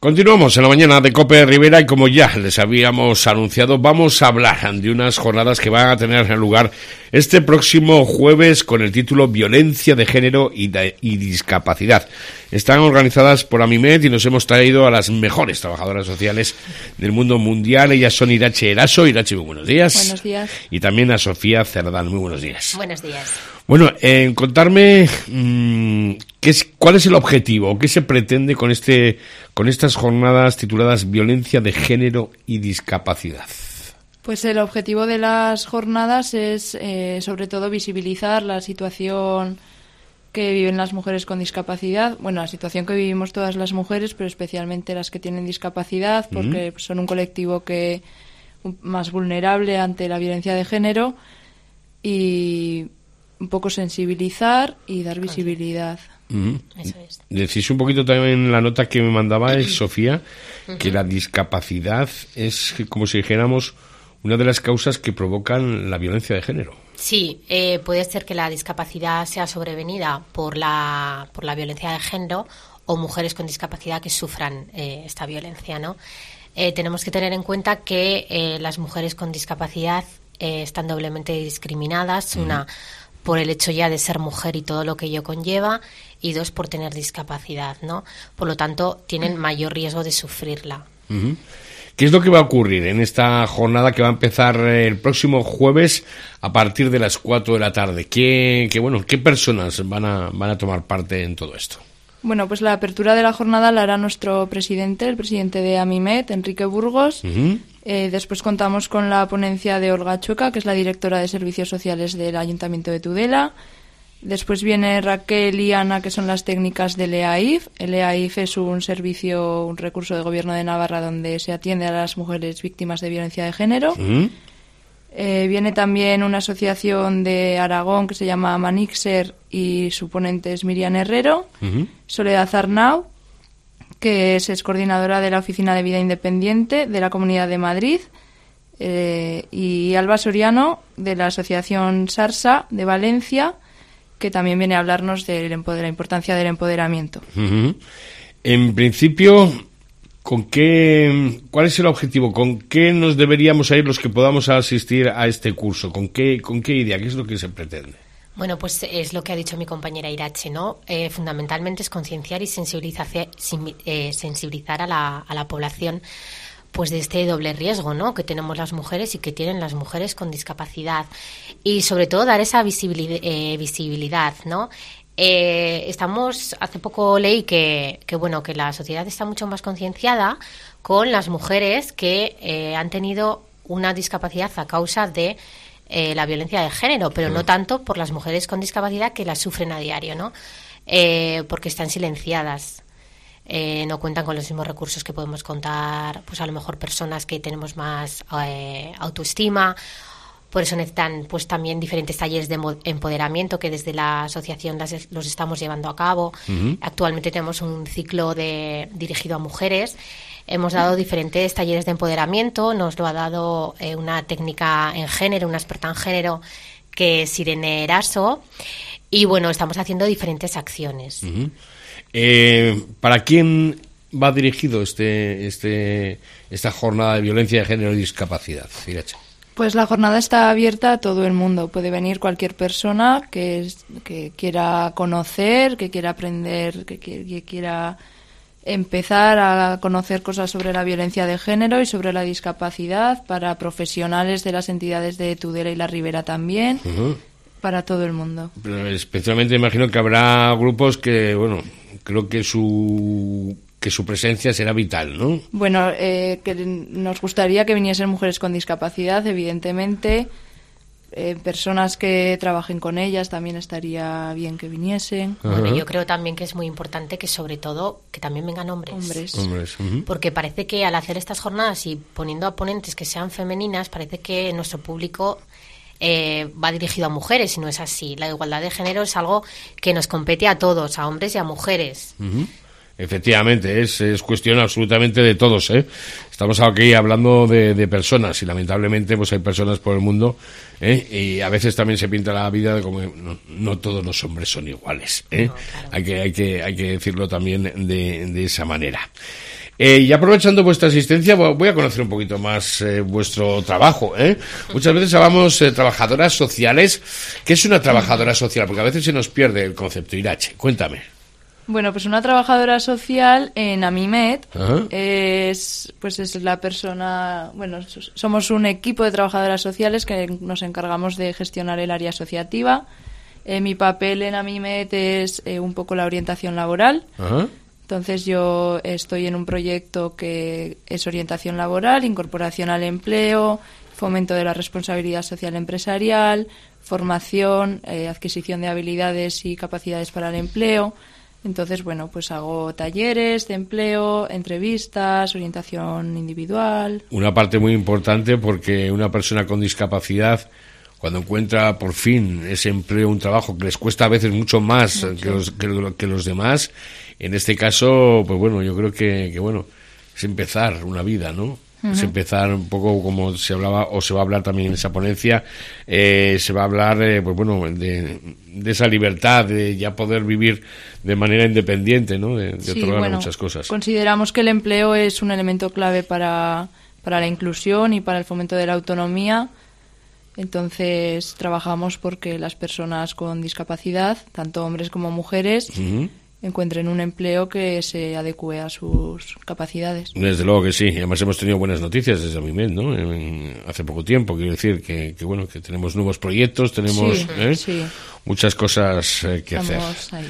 Continuamos en la mañana de COPE Rivera y como ya les habíamos anunciado, vamos a hablar de unas jornadas que van a tener lugar este próximo jueves con el título Violencia de Género y Discapacidad. Están organizadas por Amimed y nos hemos traído a las mejores trabajadoras sociales del mundo mundial. Ellas son Irache Eraso. Irache, muy buenos días. Buenos días. Y también a Sofía Cerdán. Muy buenos días. Buenos días. Bueno, contarme cuál es el objetivo, qué se pretende con estas jornadas tituladas Violencia de Género y Discapacidad. Pues el objetivo de las jornadas es, sobre todo, visibilizar la situación que viven las mujeres con discapacidad. Bueno, la situación que vivimos todas las mujeres, pero especialmente las que tienen discapacidad, porque son un colectivo más vulnerable ante la violencia de género, y un poco sensibilizar y dar visibilidad. Eso es. Decís un poquito también en la nota que me mandaba Sofía, que la discapacidad es, como si dijéramos, una de las causas que provocan la violencia de género. Sí, puede ser que la discapacidad sea sobrevenida por la violencia de género o mujeres con discapacidad que sufran esta violencia, ¿no? Tenemos que tener en cuenta que las mujeres con discapacidad están doblemente discriminadas, una por el hecho ya de ser mujer y todo lo que ello conlleva, y dos, por tener discapacidad, ¿no? Por lo tanto, tienen mayor riesgo de sufrirla. ¿Qué es lo que va a ocurrir en esta jornada que va a empezar el próximo jueves a partir de las 4 de la tarde? ¿Qué personas van a tomar parte en todo esto? Bueno, pues la apertura de la jornada la hará nuestro presidente, el presidente de Amimed, Enrique Burgos. Después contamos con la ponencia de Olga Chueca, que es la directora de Servicios Sociales del Ayuntamiento de Tudela. Después viene Raquel y Ana, que son las técnicas del EAIF. El EAIF es un recurso de Gobierno de Navarra donde se atiende a las mujeres víctimas de violencia de género. Viene también una asociación de Aragón que se llama Manixer y su ponente es Miriam Herrero. Soledad Arnau, que es coordinadora de la Oficina de Vida Independiente de la Comunidad de Madrid, y Alba Soriano, de la Asociación Sarsa de Valencia, que también viene a hablarnos de la importancia del empoderamiento. En principio, ¿cuál es el objetivo? ¿Con qué nos deberíamos ir los que podamos asistir a este curso? ¿Con qué idea? ¿Qué es lo que se pretende? Bueno, pues es lo que ha dicho mi compañera Irache, ¿no? Fundamentalmente es concienciar y sensibilizar a la población, pues de este doble riesgo, ¿no?, que tenemos las mujeres y que tienen las mujeres con discapacidad, y sobre todo dar esa visibilidad, ¿no? Hace poco leí que la sociedad está mucho más concienciada con las mujeres que han tenido una discapacidad a causa de la violencia de género, pero no tanto por las mujeres con discapacidad que la sufren a diario, ¿no? Porque están silenciadas. No cuentan con los mismos recursos que podemos contar, pues a lo mejor personas que tenemos más autoestima. Por eso necesitan pues también diferentes talleres de empoderamiento que desde la asociación los estamos llevando a cabo. Actualmente tenemos un ciclo dirigido a mujeres. Hemos dado diferentes talleres de empoderamiento. Nos lo ha dado una técnica en género, una experta en género, que es Irene Eraso. Y bueno, estamos haciendo diferentes acciones. ¿Para quién va dirigido esta jornada de violencia de género y discapacidad, Irache? Pues la jornada está abierta a todo el mundo. Puede venir cualquier persona que quiera conocer, que quiera aprender, que quiera empezar a conocer cosas sobre la violencia de género y sobre la discapacidad, para profesionales de las entidades de Tudela y La Ribera también, para todo el mundo. Pero especialmente imagino que habrá grupos que, creo que su presencia será vital, ¿no? Bueno, que nos gustaría que viniesen mujeres con discapacidad, evidentemente. Personas que trabajen con ellas también estaría bien que viniesen. Bueno, yo creo también que es muy importante que, sobre todo, que también vengan hombres. Porque parece que al hacer estas jornadas y poniendo a ponentes que sean femeninas, parece que nuestro público va dirigido a mujeres, y no es así. La igualdad de género es algo que nos compete a todos, a hombres y a mujeres. Efectivamente, es cuestión absolutamente de todos, ¿eh? Estamos aquí hablando de personas y lamentablemente pues hay personas por el mundo, y a veces también se pinta la vida de como no todos los hombres son iguales, ¿eh? No, claro. Hay que decirlo también de esa manera. Y aprovechando vuestra asistencia, voy a conocer un poquito más vuestro trabajo. Muchas veces hablamos de trabajadoras sociales. ¿Qué es una trabajadora social? Porque a veces se nos pierde el concepto. Irache, cuéntame. Bueno, pues una trabajadora social en Amimet es la persona... Bueno, somos un equipo de trabajadoras sociales que nos encargamos de gestionar el área asociativa. Mi papel en Amimet es un poco la orientación laboral. Entonces yo estoy en un proyecto que es orientación laboral, incorporación al empleo, fomento de la responsabilidad social empresarial, formación, adquisición de habilidades y capacidades para el empleo. Entonces, bueno, pues hago talleres de empleo, entrevistas, orientación individual. Una parte muy importante porque una persona con discapacidad, cuando encuentra por fin ese empleo, un trabajo que les cuesta a veces mucho más que los demás, en este caso, pues bueno, yo creo que bueno, es empezar una vida, ¿no? Es empezar un poco como se hablaba, o se va a hablar también en esa ponencia, se va a hablar, pues bueno, de esa libertad, de ya poder vivir de manera independiente, ¿no? De otorgar muchas cosas. Consideramos que el empleo es un elemento clave para la inclusión y para el fomento de la autonomía. Entonces trabajamos porque las personas con discapacidad, tanto hombres como mujeres, encuentren un empleo que se adecue a sus capacidades. Desde luego que sí. Además hemos tenido buenas noticias desde Amimet, ¿no? Hace poco tiempo, quiero decir que bueno, que tenemos nuevos proyectos, tenemos muchas cosas que hacer. Ahí.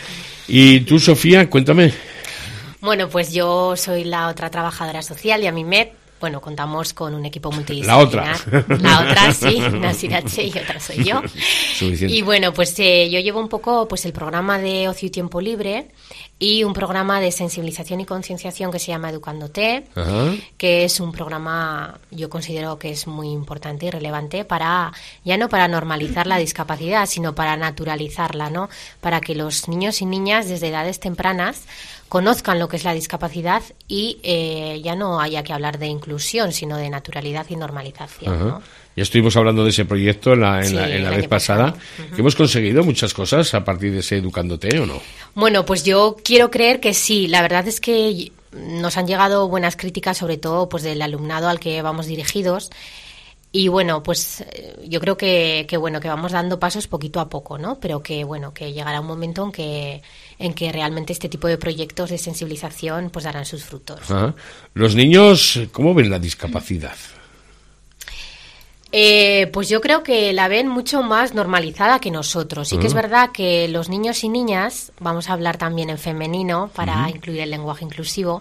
Y tú, Sofía, cuéntame. Bueno, pues yo soy la otra trabajadora social de Amimet. Bueno, contamos con un equipo multidisciplinar. La otra, sí, una es Irache y otra soy yo. Suficiente. Y bueno, pues yo llevo un poco pues el programa de ocio y tiempo libre y un programa de sensibilización y concienciación que se llama Educándote, que es un programa, yo considero que es muy importante y relevante para, ya no para normalizar la discapacidad, sino para naturalizarla, ¿no? Para que los niños y niñas desde edades tempranas conozcan lo que es la discapacidad y ya no haya que hablar de inclusión, sino de naturalidad y normalización, ¿no? Ya estuvimos hablando de ese proyecto en la vez pasada. ¿Que hemos conseguido muchas cosas a partir de ese Educándote o no? Bueno, pues yo quiero creer que sí. La verdad es que nos han llegado buenas críticas, sobre todo pues del alumnado al que vamos dirigidos. Y bueno, pues yo creo que vamos dando pasos poquito a poco, ¿no? Pero que bueno, que llegará un momento en que realmente este tipo de proyectos de sensibilización pues darán sus frutos. Los niños, ¿cómo ven la discapacidad? Pues yo creo que la ven mucho más normalizada que nosotros. Sí que es verdad que los niños y niñas, vamos a hablar también en femenino para incluir el lenguaje inclusivo,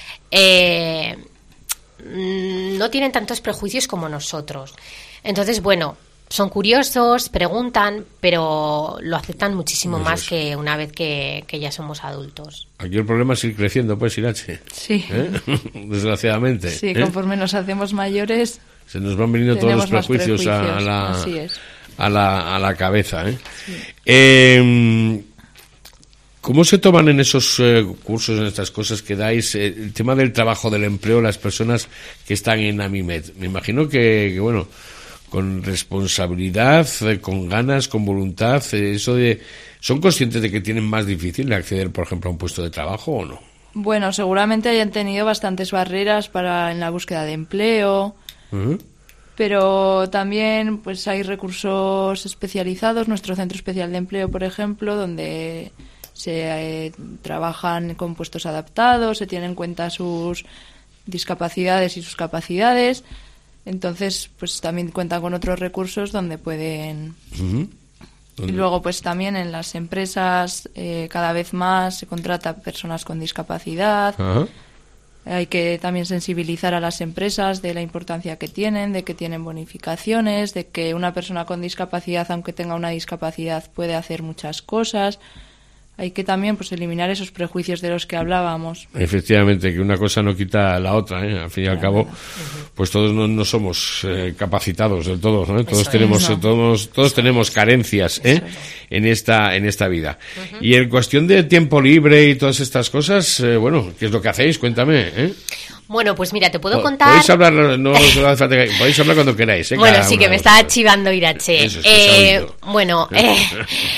no tienen tantos prejuicios como nosotros. Entonces, bueno, son curiosos, preguntan, pero lo aceptan muchísimo más que una vez que ya somos adultos. Aquí el problema es ir creciendo, pues, Irache. Sí. Desgraciadamente. Sí, conforme nos hacemos mayores, se nos van viniendo todos los prejuicios a la cabeza. Sí. ¿Cómo se toman en esos cursos, en estas cosas que dais, el tema del trabajo, del empleo, las personas que están en Amimet? Me imagino que bueno, con responsabilidad, con ganas, con voluntad, ¿son conscientes de que tienen más difícil acceder, por ejemplo, a un puesto de trabajo o no? Bueno, seguramente hayan tenido bastantes barreras en la búsqueda de empleo, pero también pues hay recursos especializados, nuestro Centro Especial de Empleo, por ejemplo, donde se trabajan con puestos adaptados, se tienen en cuenta sus discapacidades y sus capacidades. Entonces, pues también cuentan con otros recursos donde pueden... Y luego, pues también en las empresas cada vez más se contrata personas con discapacidad. Hay que también sensibilizar a las empresas de la importancia que tienen, de que tienen bonificaciones, de que una persona con discapacidad, aunque tenga una discapacidad, puede hacer muchas cosas. Hay que también pues eliminar esos prejuicios de los que hablábamos. Efectivamente, que una cosa no quita la otra, Al fin y al cabo, pues todos no somos capacitados del todo, ¿no? Todos tenemos carencias, en esta vida. Y en cuestión de tiempo libre y todas estas cosas, bueno, ¿qué es lo que hacéis? Cuéntame, Bueno, pues mira, te puedo contar... Podéis hablar, no hace falta que... Podéis hablar cuando queráis, Bueno, sí, que me está chivando Irache.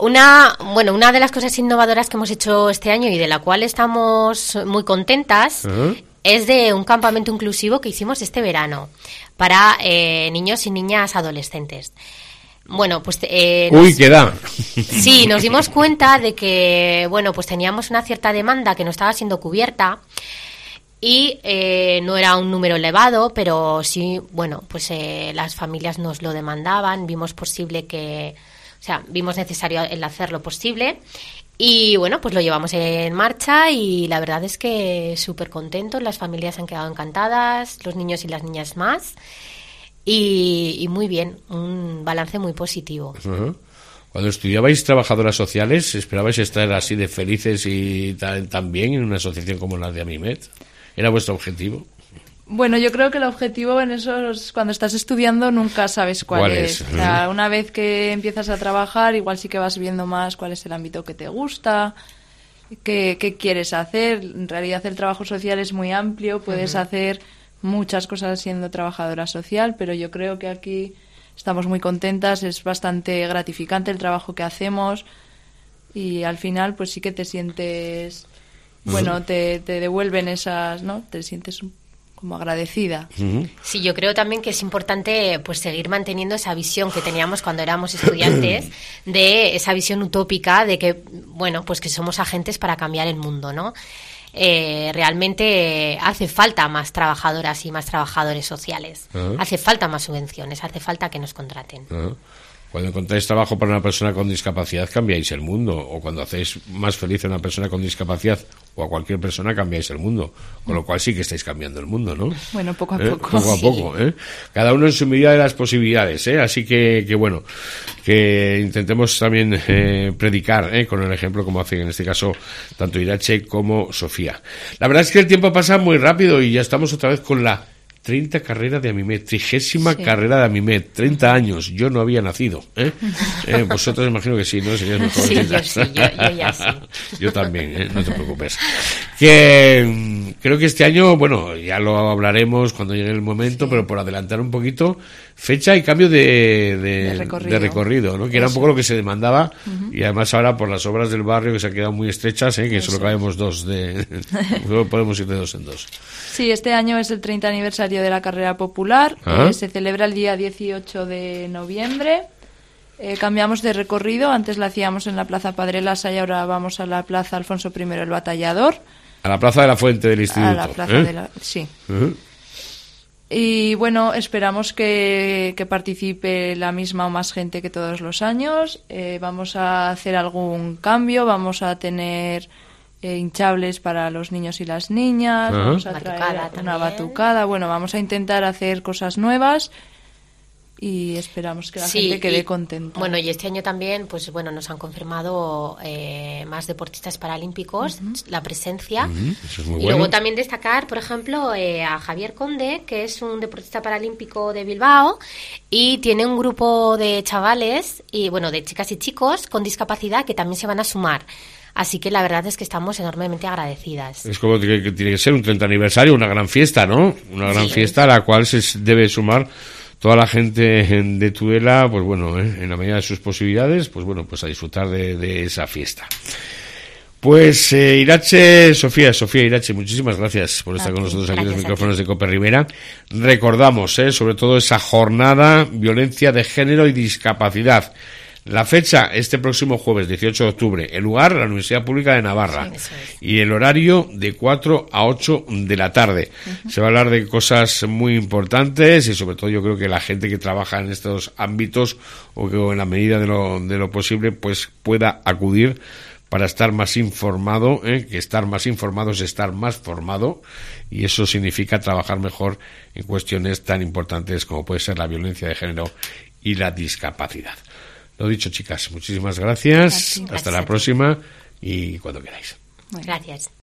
Una de las cosas innovadoras que hemos hecho este año y de la cual estamos muy contentas es de un campamento inclusivo que hicimos este verano para niños y niñas adolescentes. Bueno, pues... ¿Qué da? Sí, nos dimos cuenta de que, pues teníamos una cierta demanda que no estaba siendo cubierta y no era un número elevado, pero sí, pues las familias nos lo demandaban, vimos necesario el hacer lo posible y, pues lo llevamos en marcha y la verdad es que súper contentos, las familias han quedado encantadas, los niños y las niñas más. Y muy bien, un balance muy positivo. Uh-huh. Cuando estudiabais trabajadoras sociales, ¿esperabais estar así de felices y tan bien en una asociación como la de Amimet? ¿Era vuestro objetivo? Bueno, yo creo que el objetivo en eso es cuando estás estudiando nunca sabes cuál es. O sea, una vez que empiezas a trabajar, igual sí que vas viendo más cuál es el ámbito que te gusta, qué quieres hacer. En realidad el trabajo social es muy amplio, puedes hacer muchas cosas siendo trabajadora social, pero yo creo que aquí estamos muy contentas, es bastante gratificante el trabajo que hacemos y al final pues sí que te sientes, te devuelven esas, ¿no? Te sientes como agradecida. Sí, yo creo también que es importante pues seguir manteniendo esa visión que teníamos cuando éramos estudiantes, de esa visión utópica de que, pues que somos agentes para cambiar el mundo, ¿no? Realmente hace falta más trabajadoras y más trabajadores sociales. Hace falta más subvenciones, hace falta que nos contraten. Cuando encontráis trabajo para una persona con discapacidad, cambiáis el mundo. O cuando hacéis más feliz a una persona con discapacidad o a cualquier persona, cambiáis el mundo. Con lo cual sí que estáis cambiando el mundo, ¿no? Bueno, poco a poco. Poco a poco, ¿eh? Cada uno en su medida de las posibilidades, ¿eh? Así que intentemos también predicar, con el ejemplo, como hacen en este caso tanto Irache como Sofía. La verdad es que el tiempo pasa muy rápido y ya estamos otra vez con la 30 carrera de Amimet, 30ª carrera de Amimet, 30 años, yo no había nacido, vosotros imagino que sí, ¿no? Serías mejor. Sí, yo ya sí. Yo también, no te preocupes. Que creo que este año, ya lo hablaremos cuando llegue el momento, pero por adelantar un poquito, fecha y cambio de recorrido, ¿no? Que era un poco lo que se demandaba, y además ahora por las obras del barrio que se han quedado muy estrechas, que solo cabemos solo podemos ir de dos en dos. Sí, este año es el 30 aniversario de la carrera popular, se celebra el día 18 de noviembre, cambiamos de recorrido, antes la hacíamos en la Plaza Padre Lasa y ahora vamos a la Plaza Alfonso I el Batallador. A la Plaza de la Fuente del Instituto. A la Plaza de la... Sí. Y esperamos que participe la misma o más gente que todos los años, vamos a hacer algún cambio, vamos a tener... hinchables para los niños y las niñas, vamos a traer una batucada, vamos a intentar hacer cosas nuevas y esperamos que la gente quede contenta. Y este año también, nos han confirmado más deportistas paralímpicos, la presencia. Eso es muy y bueno. luego también destacar, por ejemplo, a Javier Conde, que es un deportista paralímpico de Bilbao y tiene un grupo de chavales, y de chicas y chicos con discapacidad que también se van a sumar. Así que la verdad es que estamos enormemente agradecidas. Es como que tiene que ser un 30 aniversario, una gran fiesta, ¿no? Una gran fiesta a la cual se debe sumar toda la gente de Tudela, en la medida de sus posibilidades, a disfrutar de esa fiesta. Irache, Sofía Irache, muchísimas gracias por estar con nosotros aquí en los micrófonos de COPE Rivera. Recordamos, sobre todo esa jornada, violencia de género y discapacidad. La fecha, este próximo jueves, 18 de octubre. El lugar, la Universidad Pública de Navarra. Sí, eso es. Y el horario, de 4 a 8 de la tarde. Se va a hablar de cosas muy importantes y sobre todo yo creo que la gente que trabaja en estos ámbitos o que en la medida de lo posible pueda acudir para estar más informado, que estar más informado es estar más formado, y eso significa trabajar mejor en cuestiones tan importantes como puede ser la violencia de género y la discapacidad. Lo dicho, chicas, muchísimas gracias. Hasta la próxima y cuando queráis. Gracias.